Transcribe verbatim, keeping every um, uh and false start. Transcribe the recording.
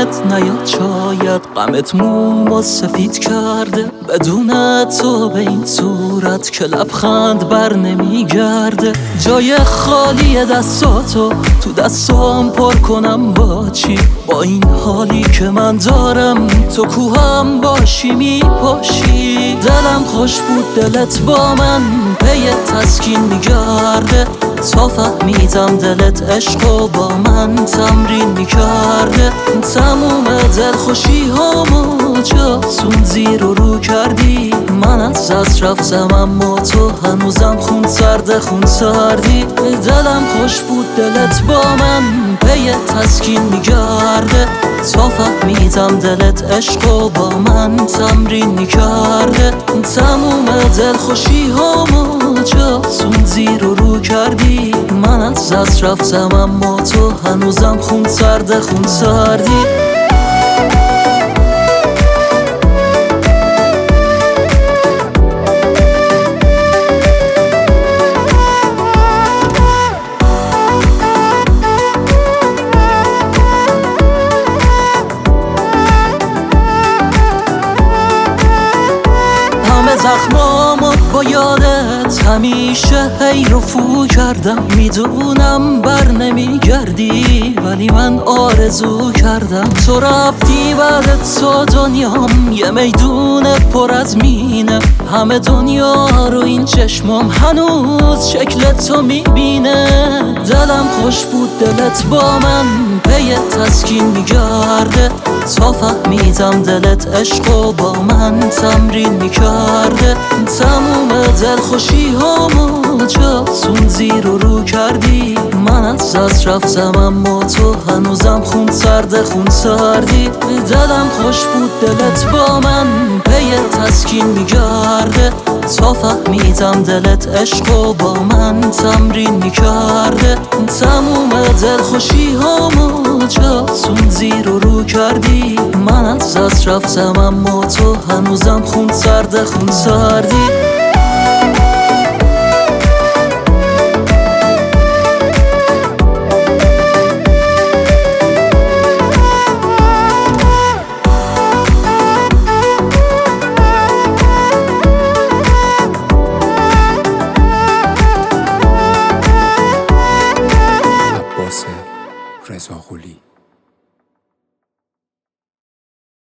یادت نیاد شاید غمت مومو سفید کرده، بدون تو به این صورت که لبخند بر نمیگرده. جای خالی دستاتو تو دستام پر کنم با چی؟ با این حالی که من دارم تو کوهم باشی میپاشی. دلم خوش بود دلت با من پی تسکین میگرده، تا فهمیدم دلت عشقو با من تمرین میکرده. تموم دل خوشی هامو جاتون زیر و رو کردی، من از دست رفتم اما تو هنوزم خون سرده خون سردی. دلم خوش بود دلت با من پی تسکین میگرده، تا فهمیدم دلت عشقو با من تمرین میکرده. تموم دل خوشی هامو جاتون زیر و رو کردی، من از دست رفتم اما تو هنوزم خون سرده خون سردی. زخمامو با یادت همیشه هی رفو کردم، میدونم بر نمیگردی ولی من آرزو کردم. تو رفتی بعد تو دنیام یه میدون پر از مینه، همه دنیا رو این چشمام هنوز شکل تو میبینه. دلم خوش بود دلت با من پی تسکین میگرده، تا فهمیدم دلت عشقو با من تمرین میکرده. تموم دل خوشی هامو جاتون زیر و رو کردی، من از دست رفتم اما تو هنوزم خون سرده خون سردی. دلم خوش بود دلت با من پی تسکین میگرده، تا فهمیدم دلت عشقو با من تمرین میکرده. تموم دل خوشی هامو جاتون زیر و رو کردی، من از دست رفتم اما تو هنوزم خون سرده خون سردی.